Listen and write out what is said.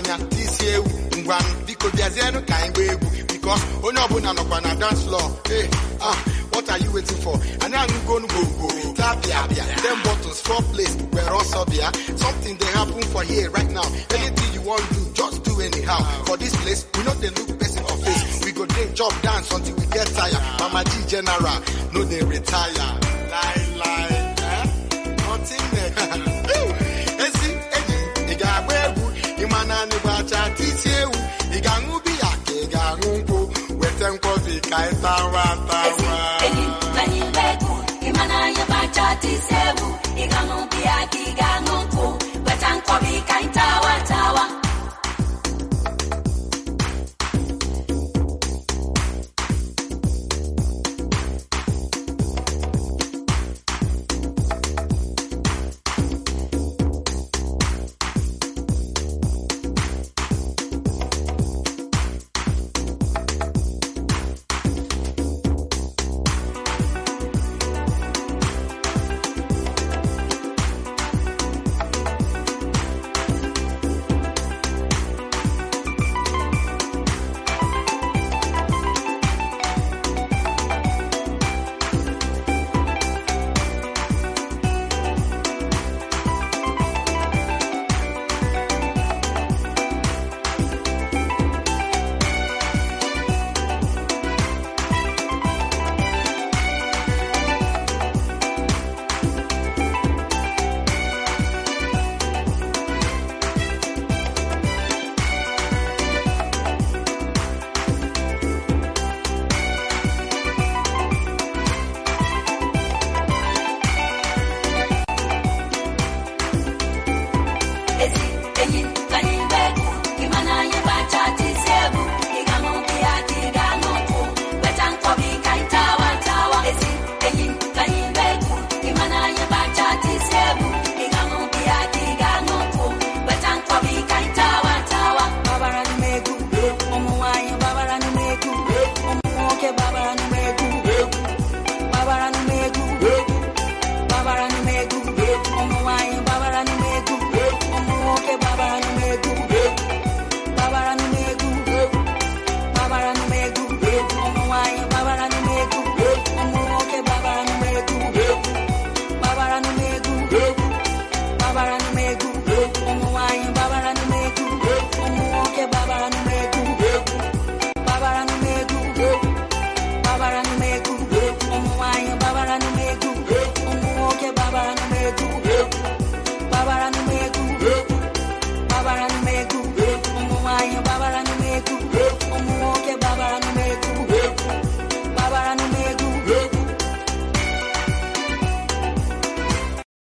mmanya tisi ewu ngwan biko biazienu ka anyị gbaa egwu because onye ọbụla nọkwa na dance floor. Hey, what are you waiting for? And I'm going to go. Tapia, 10 bottles, 4 plates, where also beer. Something they happen for here right now. Anything you want to do, just do anyhow. For this place, we know they look best in our face. We go drink, chop, dance until we get tired. Mama G General, no they retire. Lie, nothing there. Imana